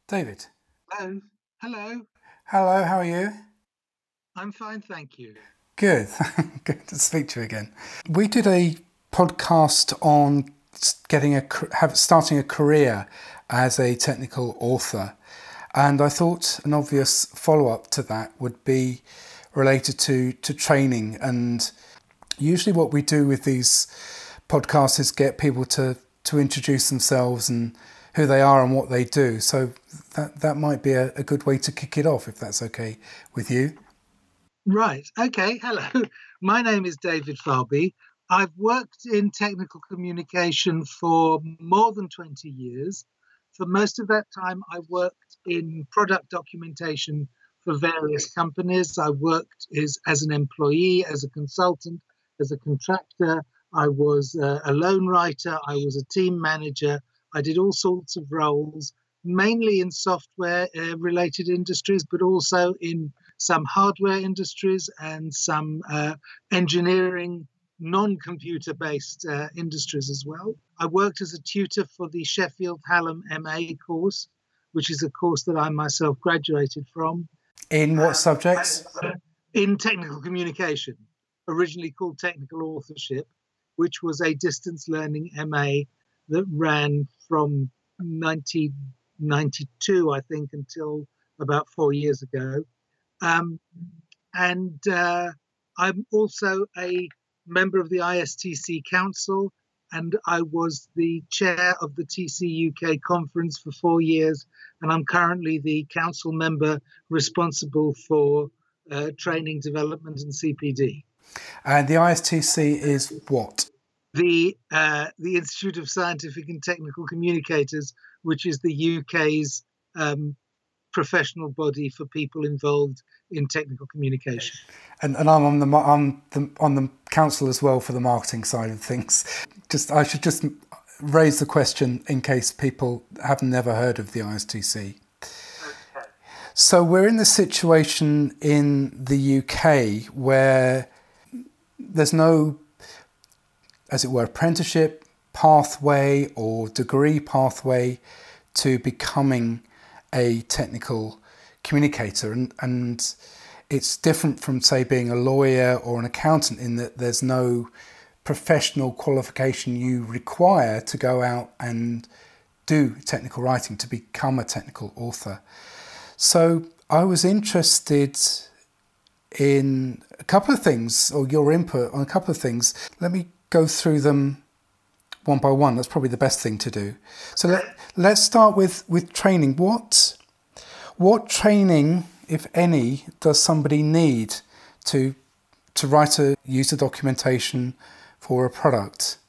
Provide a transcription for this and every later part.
David. Hello. Hello. Hello, how are you? I'm fine, thank you. Good. Good to speak to you again. We did a podcast on starting a career as a technical author, and I thought an obvious follow-up to that would be related to training. And usually what we do with these podcasts is get people to introduce themselves and who they are and what they do. So that might be a good way to kick it off, if that's okay with you. Right. Okay. Hello. My name is David Farby. I've worked in technical communication for more than 20 years. For most of that time, I worked in product documentation for various companies. I worked as an employee, as a consultant, as a contractor. I was a loan writer. I was a team manager. I did all sorts of roles, mainly in software related industries, but also in some hardware industries and some engineering, non-computer based industries as well. I worked as a tutor for the Sheffield Hallam MA course, which is a course that I myself graduated from. In what subjects? In technical communication, originally called technical authorship, which was a distance learning MA that ran from 1992, I think, until about 4 years ago. And I'm also a member of the ISTC Council, and I was the chair of the TC UK conference for 4 years. And I'm currently the council member responsible for training, development, and CPD. And the ISTC is what? The Institute of Scientific and Technical Communicators, which is the UK's professional body for people involved in technical communication. And I'm on the council as well for the marketing side of things. I should just raise the question in case people have never heard of the ISTC. Okay. So we're in the situation in the UK where there's no, as it were, apprenticeship pathway or degree pathway to becoming a technical communicator, and it's different from, say, being a lawyer or an accountant in that there's no professional qualification you require to go out and do technical writing to become a technical author. So I was interested in a couple of things, or your input on a couple of things. Let me go through them one by one. That's probably the best thing to do. So let's start with training. What training, if any, does somebody need to write a user documentation for a product?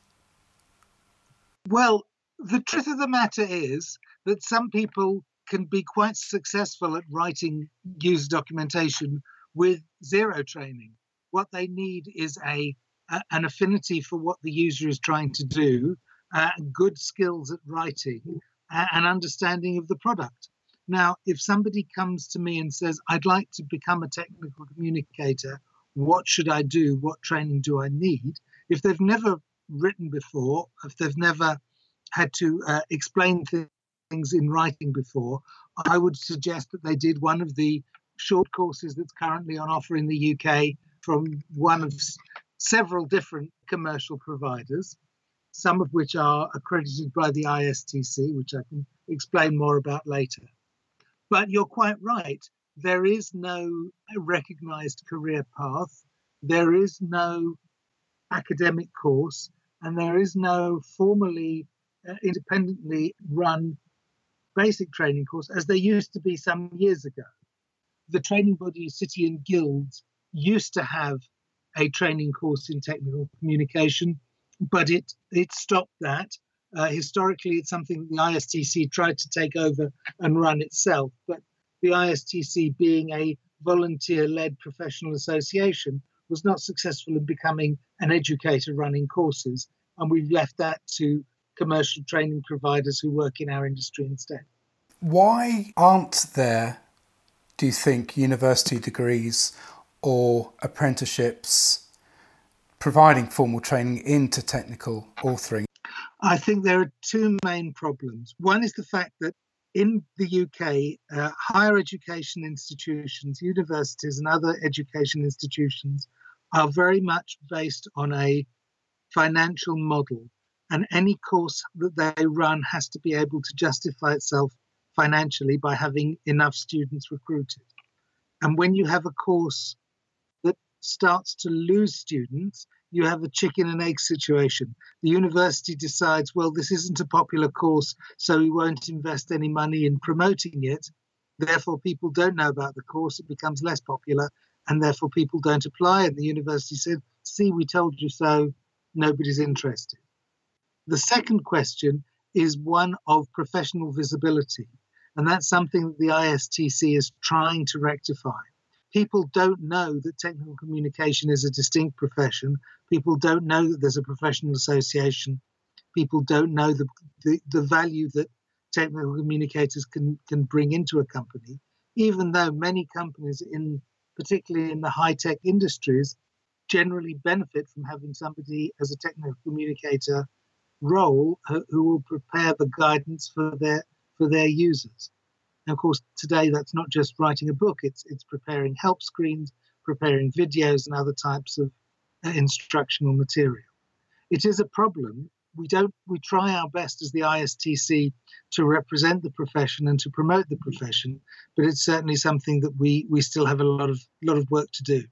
Well, the truth of the matter is that some people can be quite successful at writing user documentation with zero training. What they need is an affinity for what the user is trying to do, good skills at writing, an understanding of the product. Now, if somebody comes to me and says, I'd like to become a technical communicator, what should I do? What training do I need? If they've never written before, if they've never had to explain things in writing before, I would suggest that they did one of the short courses that's currently on offer in the UK from one of several different commercial providers, some of which are accredited by the ISTC, which I can explain more about later. But you're quite right. There is no recognized career path. There is no academic course, and there is no formally independently run basic training course as there used to be some years ago. The training body City and Guilds used to have a training course in technical communication, but it stopped that. Historically, it's something the ISTC tried to take over and run itself, but the ISTC, being a volunteer-led professional association, was not successful in becoming an educator running courses, and we've left that to commercial training providers who work in our industry instead. Why aren't there, do you think, university degrees or apprenticeships providing formal training into technical authoring? I think there are two main problems. One is the fact that In the UK, higher education institutions, universities, and other education institutions are very much based on a financial model. And any course that they run has to be able to justify itself financially by having enough students recruited. And when you have a course that starts to lose students, you have a chicken and egg situation. The university decides, well, this isn't a popular course, so we won't invest any money in promoting it. Therefore, people don't know about the course. It becomes less popular, and therefore people don't apply. And the university said, see, we told you so. Nobody's interested. The second question is one of professional visibility. And that's something that the ISTC is trying to rectify. People don't know that technical communication is a distinct profession. People don't know that there's a professional association. People don't know the value that technical communicators can bring into a company, even though many companies, particularly in the high-tech industries, generally benefit from having somebody as a technical communicator role who will prepare the guidance for their users. And of course, today that's not just writing a book, it's preparing help screens, preparing videos and other types of instructional material. It is a problem. We try our best as the ISTC to represent the profession and to promote the profession, but it's certainly something that we still have a lot of work to do.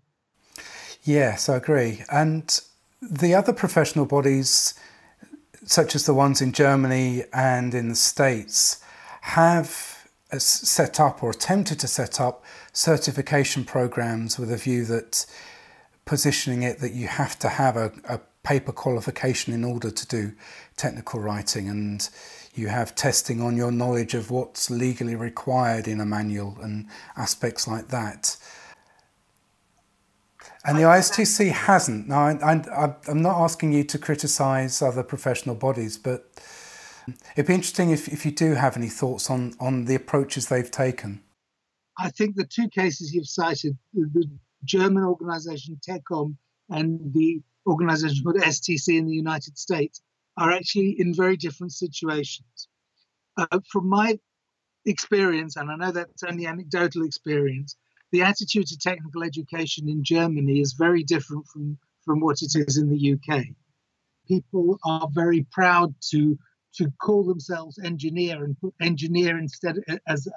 Yes, I agree. And the other professional bodies, such as the ones in Germany and in the States, have set up or attempted to set up certification programs with a view that positioning it that you have to have a paper qualification in order to do technical writing, and you have testing on your knowledge of what's legally required in a manual and aspects like that. And the ISTC hasn't. Now, I'm not asking you to criticise other professional bodies, but it'd be interesting if you do have any thoughts on the approaches they've taken. I think the two cases you've cited, the German organisation TECOM and the organisation called STC in the United States, are actually in very different situations. From my experience, and I know that's only anecdotal experience, the attitude to technical education in Germany is very different from what it is in the UK. People are very proud to call themselves engineer and put engineer instead as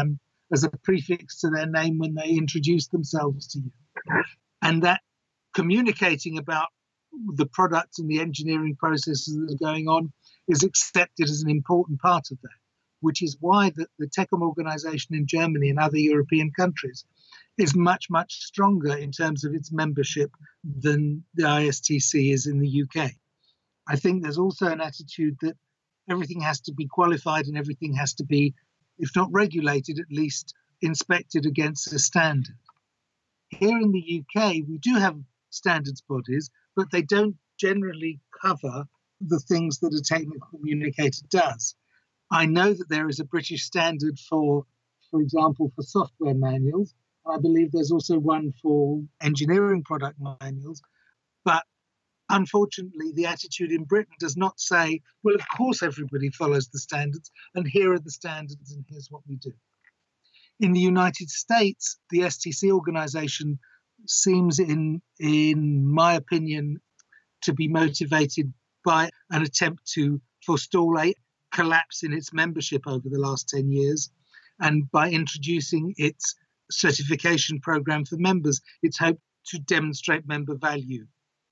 a prefix to their name when they introduce themselves to you. And that communicating about the products and the engineering processes that are going on is accepted as an important part of that, which is why the TECOM organization in Germany and other European countries is much, much stronger in terms of its membership than the ISTC is in the UK. I think there's also an attitude that everything has to be qualified and everything has to be, if not regulated, at least inspected against a standard. Here in the UK, we do have standards bodies, but they don't generally cover the things that a technical communicator does. I know that there is a British standard for example, for software manuals. I believe there's also one for engineering product manuals. But unfortunately, the attitude in Britain does not say, well, of course, everybody follows the standards, and here are the standards, and here's what we do. In the United States, the STC organization seems, in my opinion, to be motivated by an attempt to forestall a collapse in its membership over the last 10 years. And by introducing its certification program for members, it's hoped to demonstrate member value.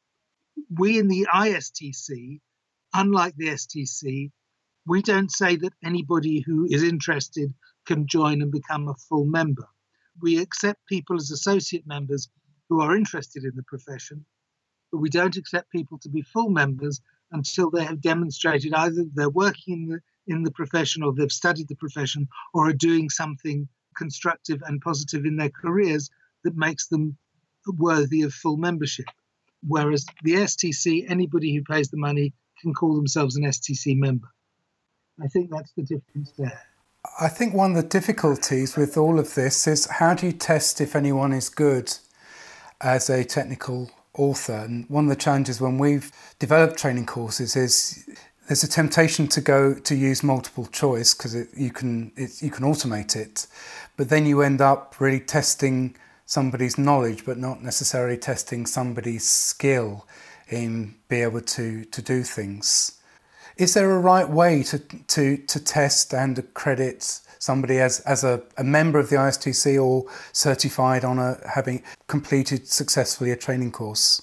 We in the ISTC, unlike the STC, we don't say that anybody who is interested can join and become a full member. We accept people as associate members who are interested in the profession, but we don't accept people to be full members until they have demonstrated either they're working in the profession, or they've studied the profession, or are doing something constructive and positive in their careers that makes them worthy of full membership. Whereas the STC, anybody who pays the money can call themselves an STC member. I think that's the difference there. I think one of the difficulties with all of this is, how do you test if anyone is good as a technical author? And one of the challenges when we've developed training courses is There's a temptation to use multiple choice because you can automate it, but then you end up really testing somebody's knowledge, but not necessarily testing somebody's skill in being able to do things. Is there a right way to test and accredit somebody as a member of the ISTC or certified on having completed successfully a training course?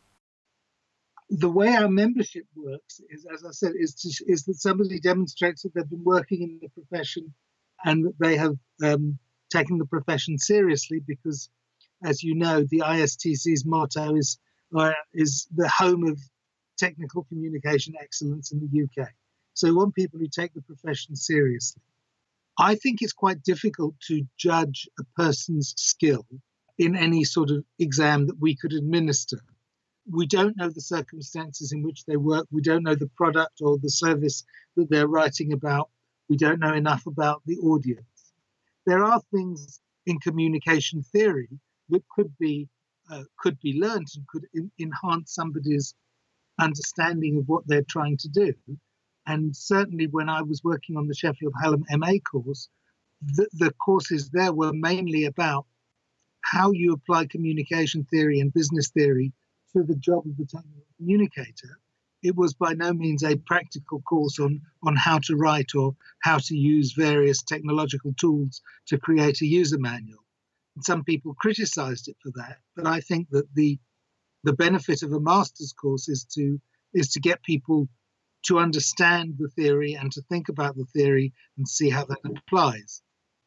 The way our membership works is, as I said, is that somebody demonstrates that they've been working in the profession and that they have taken the profession seriously, because, as you know, the ISTC's motto is the home of technical communication excellence in the UK. So we want people who take the profession seriously. I think it's quite difficult to judge a person's skill in any sort of exam that we could administer. We don't know the circumstances in which they work. We don't know the product or the service that they're writing about. We don't know enough about the audience. There are things in communication theory that could be learned and could enhance somebody's understanding of what they're trying to do. And certainly when I was working on the Sheffield Hallam MA course, the courses there were mainly about how you apply communication theory and business theory to the job of the technical communicator. It was by no means a practical course on how to write or how to use various technological tools to create a user manual. And some people criticized it for that, but I think that the benefit of a master's course is to get people to understand the theory and to think about the theory and see how that applies.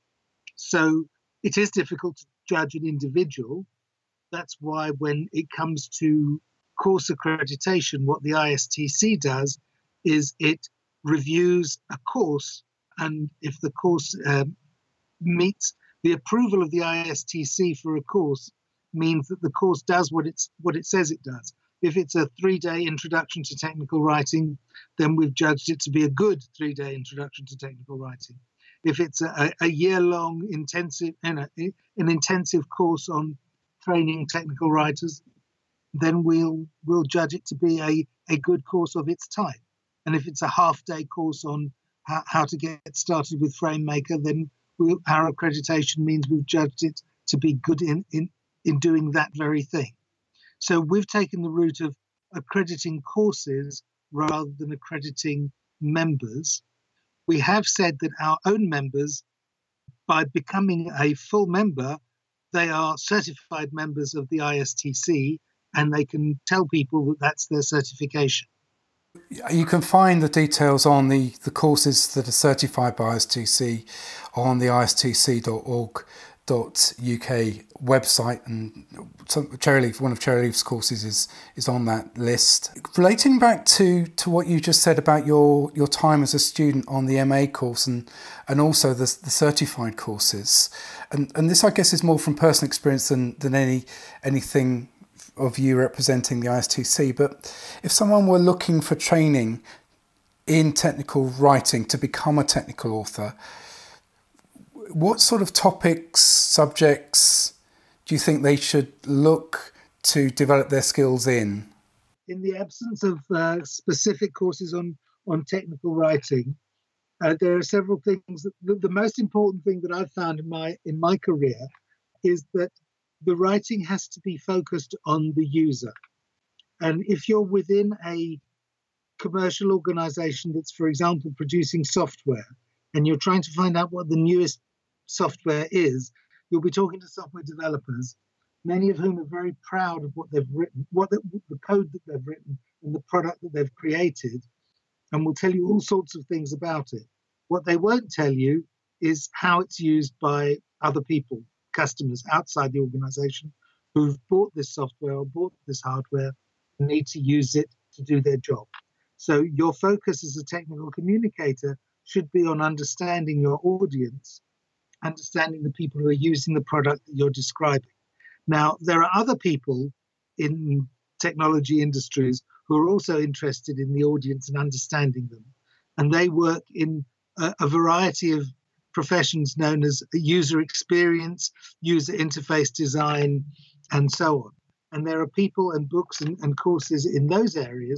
So it is difficult to judge an individual. That's why when it comes to course accreditation, what the ISTC does is it reviews a course, and if the course meets the approval of the ISTC for a course, means that the course does what it says it does. If it's a 3-day introduction to technical writing, then we've judged it to be a good 3-day introduction to technical writing. If it's a year-long intensive an intensive course on training technical writers, then we'll judge it to be a good course of its type. And if it's a half-day course on how to get started with FrameMaker, then our accreditation means we've judged it to be good in doing that very thing. So we've taken the route of accrediting courses rather than accrediting members. We have said that our own members, by becoming a full member, they are certified members of the ISTC, and they can tell people that that's their certification. You can find the details on the courses that are certified by ISTC on the istc.org.uk website, and one of Cherryleaf's courses is on that list. Relating back to what you just said about your time as a student on the MA course and also the certified courses, and this I guess is more from personal experience than anything of you representing the ISTC, but if someone were looking for training in technical writing to become a technical author, what sort of topics, subjects do you think they should look to develop their skills in? In the absence of specific courses on technical writing, there are several things. The most important thing that I've found in my career is that the writing has to be focused on the user. And if you're within a commercial organization that's, for example, producing software, and you're trying to find out what the newest software is, you'll be talking to software developers, many of whom are very proud of what they've written, the code that they've written and the product that they've created, and will tell you all sorts of things about it. What they won't tell you is how it's used by other people, customers outside the organization who've bought this software or bought this hardware and need to use it to do their job. So your focus as a technical communicator should be on understanding your audience, understanding the people who are using the product that you're describing. Now, there are other people in technology industries who are also interested in the audience and understanding them. And they work in a variety of professions known as user experience, user interface design, and so on. And there are people and books and courses in those areas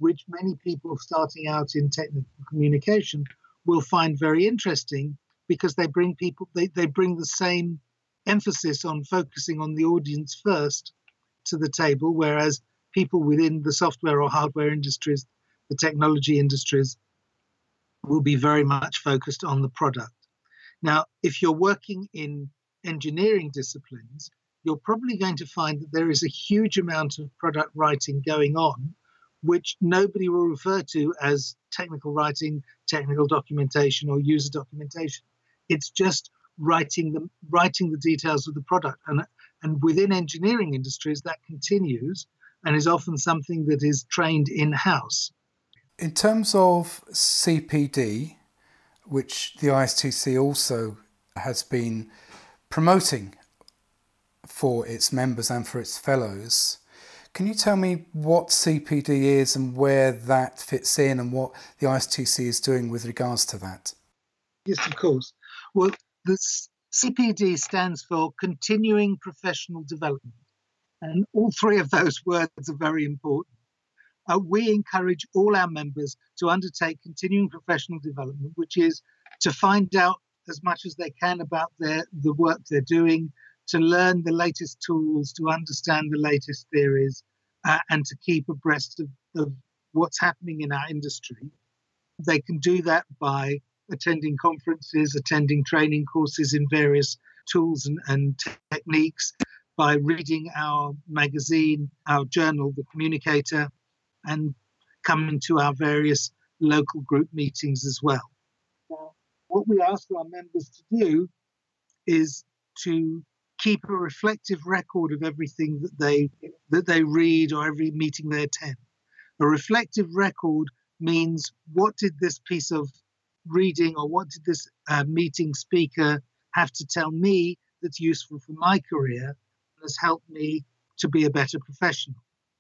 which many people starting out in technical communication will find very interesting, because they bring the same emphasis on focusing on the audience first to the table, whereas people within the software or hardware industries, the technology industries, will be very much focused on the product. Now, if you're working in engineering disciplines, you're probably going to find that there is a huge amount of product writing going on, which nobody will refer to as technical writing, technical documentation, or user documentation. It's just writing the details of the product. And within engineering industries, that continues and is often something that is trained in-house. In terms of CPD, which the ISTC also has been promoting for its members and for its fellows, can you tell me what CPD is and where that fits in and what the ISTC is doing with regards to that? Yes, of course. Well, the CPD stands for Continuing Professional Development, and all three of those words are very important. We encourage all our members to undertake continuing professional development, which is to find out as much as they can about the work they're doing, to learn the latest tools, to understand the latest theories, and to keep abreast of what's happening in our industry. They can do that by attending conferences, attending training courses in various tools and techniques, by reading our magazine, our journal, The Communicator, and coming to our various local group meetings as well. Now, what we ask our members to do is to keep a reflective record of everything that they read or every meeting they attend. A reflective record means, what did this piece of reading or what did this meeting speaker have to tell me that's useful for my career and has helped me to be a better professional?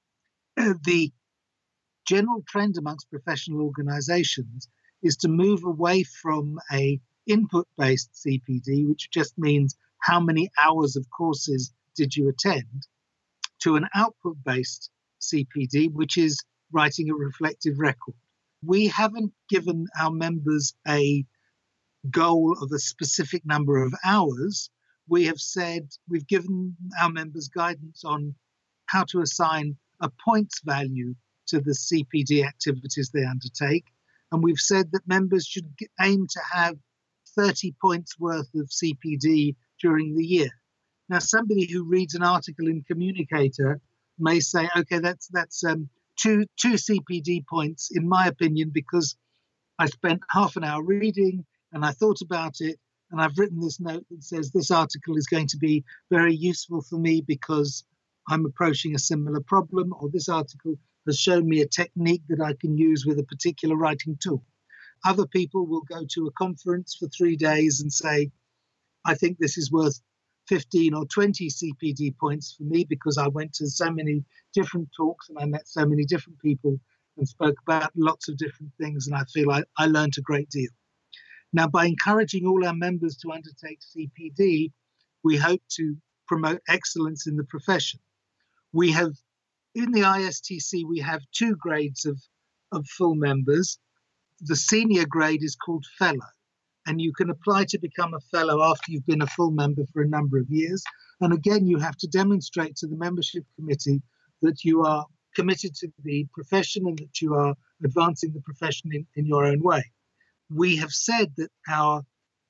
The general trend amongst professional organizations is to move away from a input-based CPD, which just means how many hours of courses did you attend, to an output-based CPD, which is writing a reflective record. We haven't given our members a goal of a specific number of hours. We have said we've given our members guidance on how to assign a points value to the CPD activities they undertake. And we've said that members should aim to have 30 points worth of CPD during the year. Now, somebody who reads an article in Communicator may say, okay, that's two CPD points, in my opinion, because I spent half an hour reading and I thought about it, and I've written this note that says this article is going to be very useful for me because I'm approaching a similar problem, or this article has shown me a technique that I can use with a particular writing tool. Other people will go to a conference for 3 days and say, I think this is worth 15 or 20 CPD points for me because I went to so many different talks and I met so many different people and spoke about lots of different things, and I feel I learned a great deal. Now, by encouraging all our members to undertake CPD, we hope to promote excellence in the profession. We have, in the ISTC, we have 2 grades of full members. The senior grade is called Fellow, and you can apply to become a Fellow after you've been a full member for a number of years. And again, you have to demonstrate to the membership committee that you are committed to the profession and that you are advancing the profession in your own way. We have said that our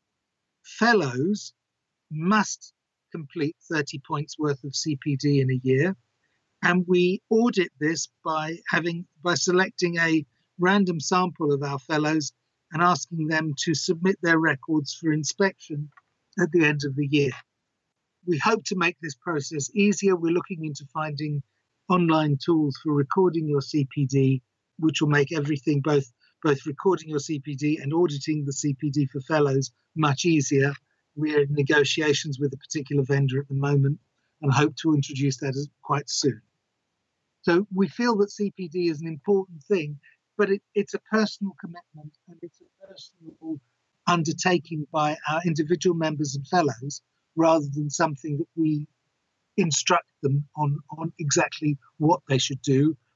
Fellows must complete 30 points worth of CPD in a year, and we audit this by selecting a random sample of our Fellows and asking them to submit their records for inspection at the end of the year. We hope to make this process easier. We're looking into finding online tools for recording your CPD, which will make everything, both recording your CPD and auditing the CPD for Fellows, much easier. We're in negotiations with a particular vendor at the moment and hope to introduce that quite soon. So we feel that CPD is an important thing, but it's a personal commitment and it's a personal undertaking by our individual members and Fellows, rather than something that we instruct them on exactly what they should do.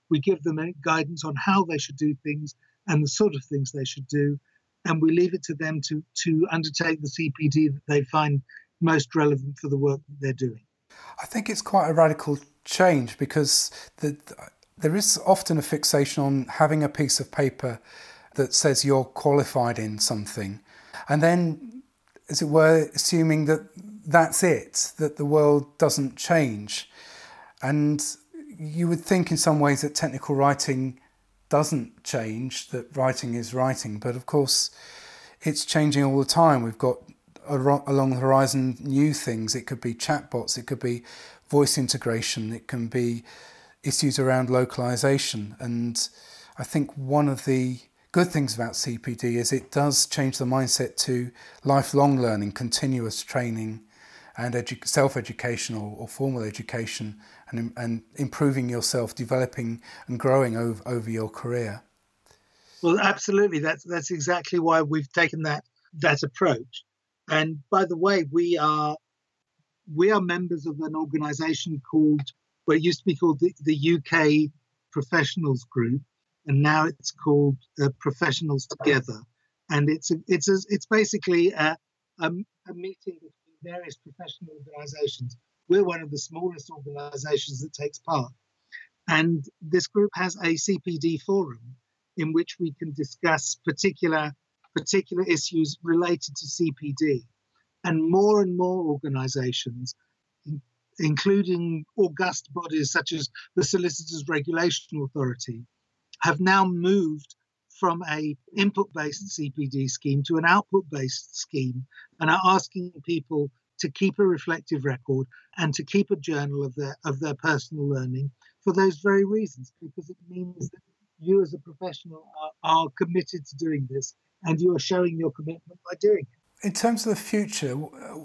We give them guidance on how they should do things and the sort of things they should do. And we leave it to them to undertake the CPD that they find most relevant for the work that they're doing. I think it's quite a radical change, because there is often a fixation on having a piece of paper that says you're qualified in something, and then, as it were, assuming that that's it, that the world doesn't change. And you would think in some ways that technical writing doesn't change, that writing is writing, but of course it's changing all the time. We've got along the horizon new things. It could be chatbots, it could be voice integration, it can be issues around localization. And I think one of the good things about CPD is it does change the mindset to lifelong learning, continuous training and self-education or formal education, and improving yourself, developing and growing over your career. Well, absolutely. That's exactly why we've taken that approach. And by the way, we are members of an organisation called, well, it used to be called the UK Professionals Group, and now it's called Professionals Together. And it's basically a meeting between various professional organisations. We're one of the smallest organisations that takes part. And this group has a CPD forum in which we can discuss particular issues related to CPD. And more organisations, including august bodies such as the Solicitors Regulation Authority, have now moved from a input-based CPD scheme to an output-based scheme, and are asking people to keep a reflective record and to keep a journal of their personal learning for those very reasons, because it means that you as a professional are committed to doing this, and you are showing your commitment by doing it. In terms of the future,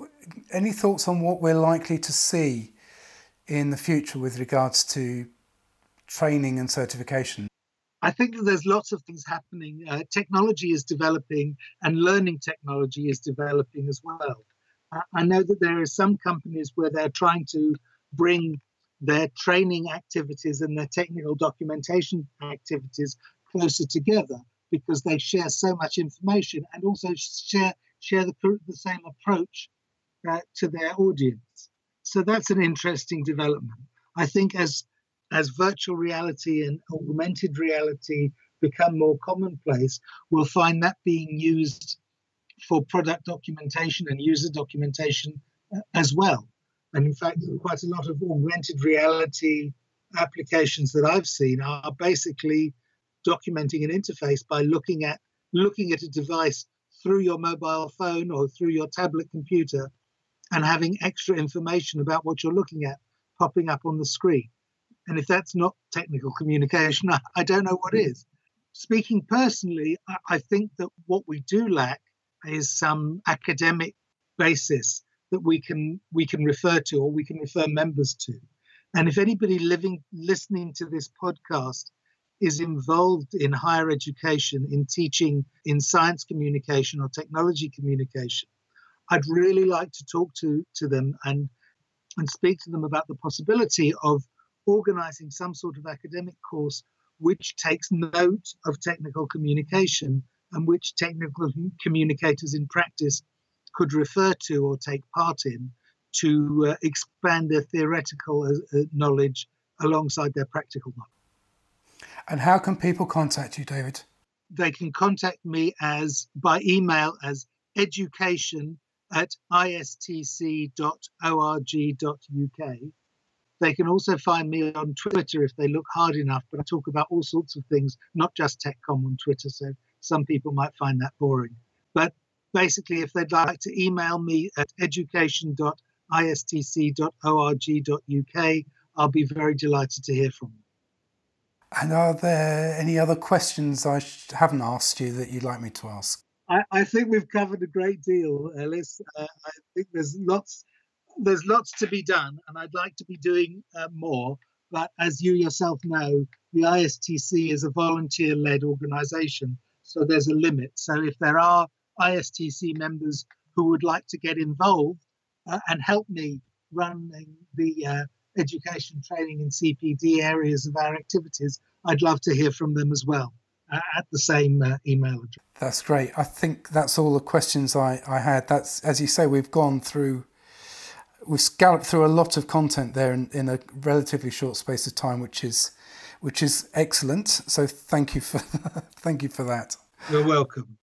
any thoughts on what we're likely to see in the future with regards to training and certification? I think that there's lots of things happening. Technology is developing, and learning technology is developing as well. I know that there are some companies where they're trying to bring their training activities and their technical documentation activities closer together, because they share so much information and also share the same approach to their audience. So that's an interesting development. I think as virtual reality and augmented reality become more commonplace, we'll find that being used for product documentation and user documentation as well. And in fact, quite a lot of augmented reality applications that I've seen are basically documenting an interface by looking at a device through your mobile phone or through your tablet computer, and having extra information about what you're looking at popping up on the screen. And if that's not technical communication, I don't know what is. Speaking personally, I think that what we do lack is some academic basis that we can refer to, or we can refer members to. And if anybody listening to this podcast is involved in higher education, in teaching in science communication or technology communication, I'd really like to talk to them and speak to them about the possibility of organizing some sort of academic course which takes note of technical communication, and which technical communicators in practice could refer to or take part in, to expand their theoretical knowledge alongside their practical knowledge. And how can people contact you, David? They can contact me by email as education@istc.org.uk. They can also find me on Twitter if they look hard enough, but I talk about all sorts of things, not just TechCom on Twitter, so some people might find that boring. But basically, if they'd like to email me at education.istc.org.uk, I'll be very delighted to hear from them. And are there any other questions I haven't asked you that you'd like me to ask? I think we've covered a great deal, Ellis. I think there's lots to be done, and I'd like to be doing more. But as you yourself know, the ISTC is a volunteer-led organisation, so there's a limit. So if there are ISTC members who would like to get involved and help me run the education, training and CPD areas of our activities, I'd love to hear from them as well at the same email address. That's great. I think that's all the questions I had. That's, as you say, we've scalloped through a lot of content there in a relatively short space of time, which is excellent. So thank you for that. You're welcome.